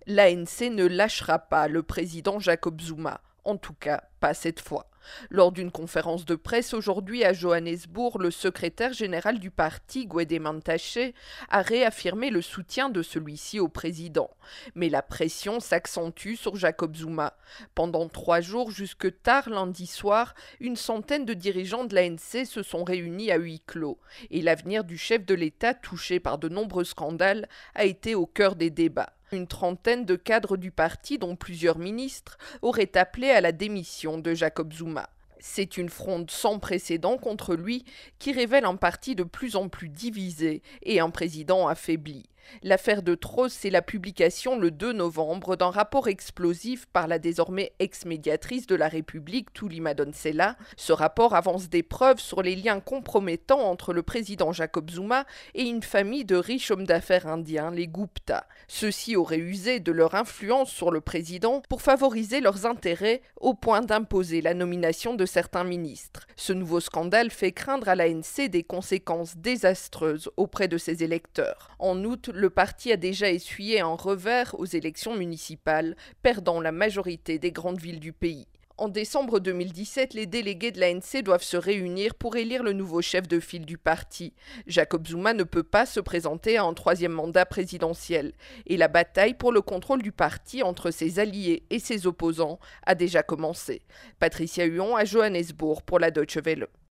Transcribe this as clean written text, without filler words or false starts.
L'ANC ne lâchera pas le président Jacob Zuma, en tout cas pas cette fois. Lors d'une conférence de presse aujourd'hui à Johannesburg, le secrétaire général du parti, Gwede Mantashe, a réaffirmé le soutien de celui-ci au président. Mais la pression s'accentue sur Jacob Zuma. Pendant 3 jours, jusque tard lundi soir, une centaine de dirigeants de l'ANC se sont réunis à huis clos. Et l'avenir du chef de l'État, touché par de nombreux scandales, a été au cœur des débats. Une trentaine de cadres du parti, dont plusieurs ministres, auraient appelé à la démission de Jacob Zuma. C'est une fronde sans précédent contre lui qui révèle un parti de plus en plus divisé et un président affaibli. L'affaire de Tros, c'est la publication le 2 novembre d'un rapport explosif par la désormais ex-médiatrice de la République, Thuli Madonsela. Ce rapport avance des preuves sur les liens compromettants entre le président Jacob Zuma et une famille de riches hommes d'affaires indiens, les Gupta. Ceux-ci auraient usé de leur influence sur le président pour favoriser leurs intérêts au point d'imposer la nomination de certains ministres. Ce nouveau scandale fait craindre à l'ANC des conséquences désastreuses auprès de ses électeurs. En août, le parti a déjà essuyé un revers aux élections municipales, perdant la majorité des grandes villes du pays. En décembre 2017, les délégués de l'ANC doivent se réunir pour élire le nouveau chef de file du parti. Jacob Zuma ne peut pas se présenter à un 3e mandat présidentiel. Et la bataille pour le contrôle du parti entre ses alliés et ses opposants a déjà commencé. Patricia Huon à Johannesburg pour la Deutsche Welle.